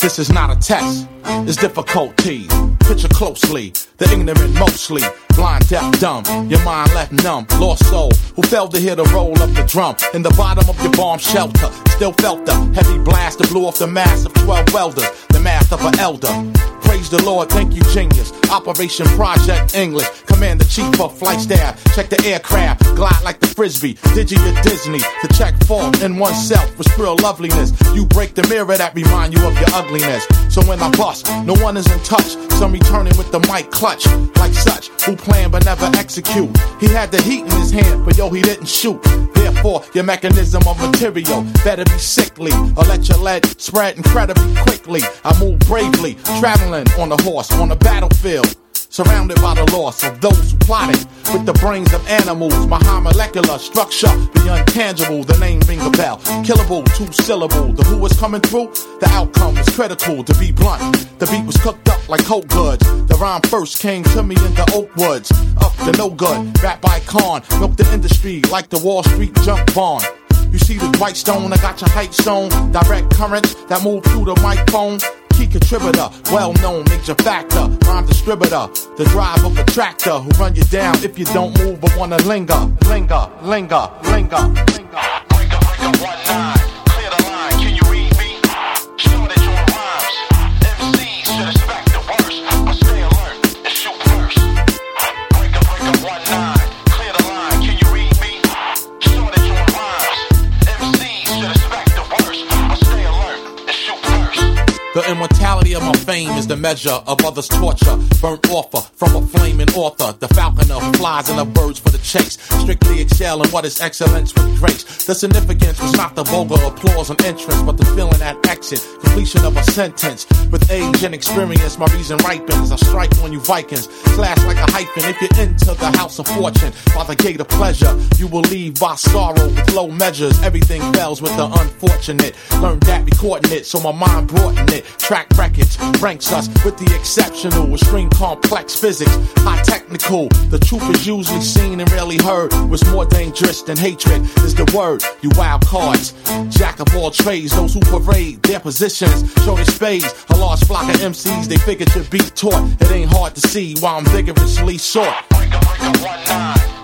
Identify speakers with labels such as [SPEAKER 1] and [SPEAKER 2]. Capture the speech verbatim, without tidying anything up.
[SPEAKER 1] This is not a test, it's difficulty. Picture closely, the ignorant mostly. Blind, deaf, dumb, your mind left numb. Lost soul, who failed to hear the roll of the drum. In the bottom of your bomb shelter, still felt the heavy blast that blew off the mass of twelve welders. The math of an elder. Praise the Lord, thank you, genius. Operation Project English. Commander Chief of Flight Staff. Check the aircraft, glide like the frisbee. Digi at Disney to check fault in oneself with real loveliness. You break the mirror that remind you of your ugliness. So when I bust, no one is in touch. Some returning with the mic clutch, like such, who plan but never execute. He had the heat in his hand, but yo, he didn't shoot. Therefore, your mechanism of material better be sickly, or let your lead spread incredibly quickly. I move bravely, traveling on a horse on a battlefield, surrounded by the loss of those who plotted with the brains of animals. My high molecular structure, the intangible, the name ring a bell. Killable, two syllable. The who was coming through, the outcome was critical. To be blunt, the beat was cooked up like coke goods. The rhyme first came to me in the oak woods. Up to no good, rap by con, milk the industry like the Wall Street junk bond. You see the white stone, I got your hype zone. Direct currents that move through the microphone. Key contributor, well-known major factor, rhyme distributor, the drive of a tractor who run you down if you don't move but wanna linger, linger, linger, linger, linger.
[SPEAKER 2] Break up, break up, one nine, clear the line, can you read me? Shortage on rhymes, M Cs should expect the worst, but stay alert and shoot first. Break up, break up, one nine, clear the line, can you read me? Shortage on rhymes, M Cs should expect the worst, but stay alert and shoot first.
[SPEAKER 1] The immortality of my fame is the measure of others' torture. Burnt offer from a flaming author. The falconer who flies in the birds for the chase. Strictly excel in what is excellence with grace. The significance was not the vulgar applause and entrance, but the feeling at exit. Completion of a sentence. With age and experience, my reason ripens. I strike on you Vikings. Slash like a hyphen. If you're into the house of fortune, by the gate of pleasure, you will leave by sorrow with low measures. Everything fails with the unfortunate. Learned that recording it, so my mind broadened it. Track records ranks us with the exceptional, extreme complex physics, high technical. The truth is usually seen and rarely heard. What's more dangerous than hatred is the word. You wild cards, jack of all trades, those who parade their positions, show their spades. A large flock of M Cs, they figure to be taught. It ain't hard to see why I'm vigorously sought.
[SPEAKER 2] Break up, break up, one nine.